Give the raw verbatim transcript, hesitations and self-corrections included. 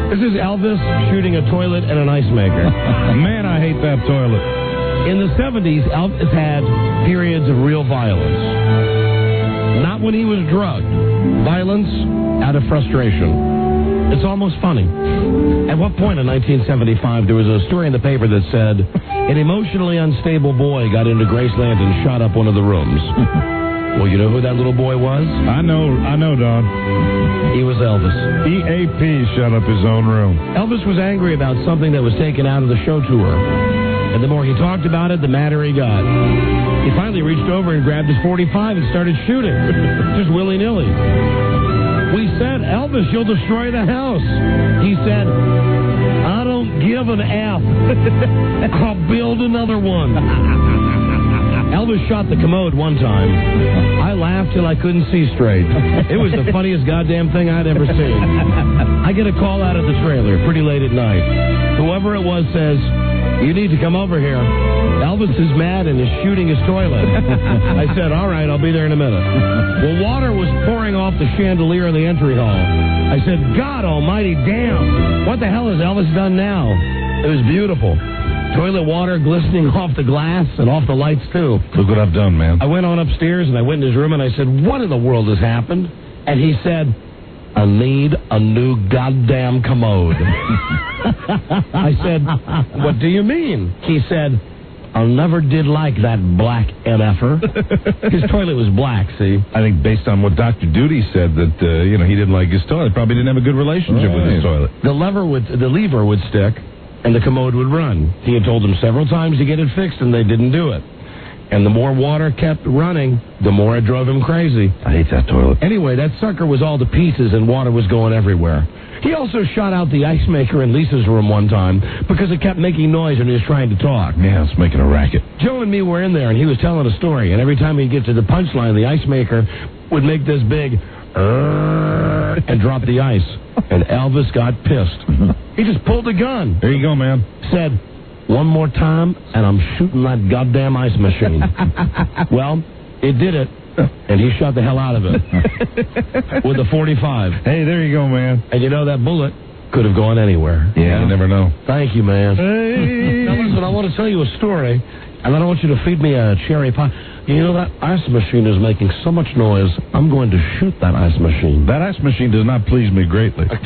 This is Elvis shooting a toilet and an ice maker. Man, I hate that toilet. In the seventies, Elvis had periods of real violence. Not when he was drugged. Violence out of frustration. It's almost funny. At what point in nineteen seventy-five, there was a story in the paper that said, an emotionally unstable boy got into Graceland and shot up one of the rooms. Well, you know who that little boy was? I know, I know, Don. He was Elvis. E A P shut up his own room. Elvis was angry about something that was taken out of the show tour. And the more he talked about it, the madder he got. He finally reached over and grabbed his forty-five and started shooting. Just willy-nilly. We said, Elvis, you'll destroy the house. He said, I don't give an F. I'll build another one. Elvis shot the commode one time. I laughed till I couldn't see straight. It was the funniest goddamn thing I'd ever seen. I get a call out of the trailer pretty late at night. Whoever it was says, you need to come over here. Elvis is mad and is shooting his toilet. I said, all right, I'll be there in a minute. Well, water was pouring off the chandelier in the entry hall. I said, God almighty damn. What the hell has Elvis done now? It was beautiful. Toilet water glistening off the glass and off the lights, too. Look what I've done, man. I went on upstairs and I went in his room and I said, what in the world has happened? And he said, I need a new goddamn commode. I said, what do you mean? He said, I never did like that black M F-er. His toilet was black, see? I think based on what Doctor Duty said, that, uh, you know, he didn't like his toilet. Probably didn't have a good relationship right. with his toilet. The lever would, the lever would stick, and the commode would run. He had told them several times to get it fixed, and they didn't do it. And the more water kept running, the more it drove him crazy. I hate that toilet. Anyway, that sucker was all to pieces, and water was going everywhere. He also shot out the ice maker in Lisa's room one time because it kept making noise when he was trying to talk. Yeah, it's making a racket. Joe and me were in there, and he was telling a story, and every time he'd get to the punchline, the ice maker would make this big uh, and drop the ice. And Elvis got pissed. He just pulled the gun. There you go, man. Said, one more time, and I'm shooting that goddamn ice machine. Well, it did it, and he shot the hell out of it with a forty-five. Hey, there you go, man. And you know, that bullet could have gone anywhere. Yeah, you never know. Thank you, man. Hey. Now, listen, I want to tell you a story, and then I want you to feed me a cherry pie. You know, that ice machine is making so much noise, I'm going to shoot that ice machine. That ice machine does not please me greatly.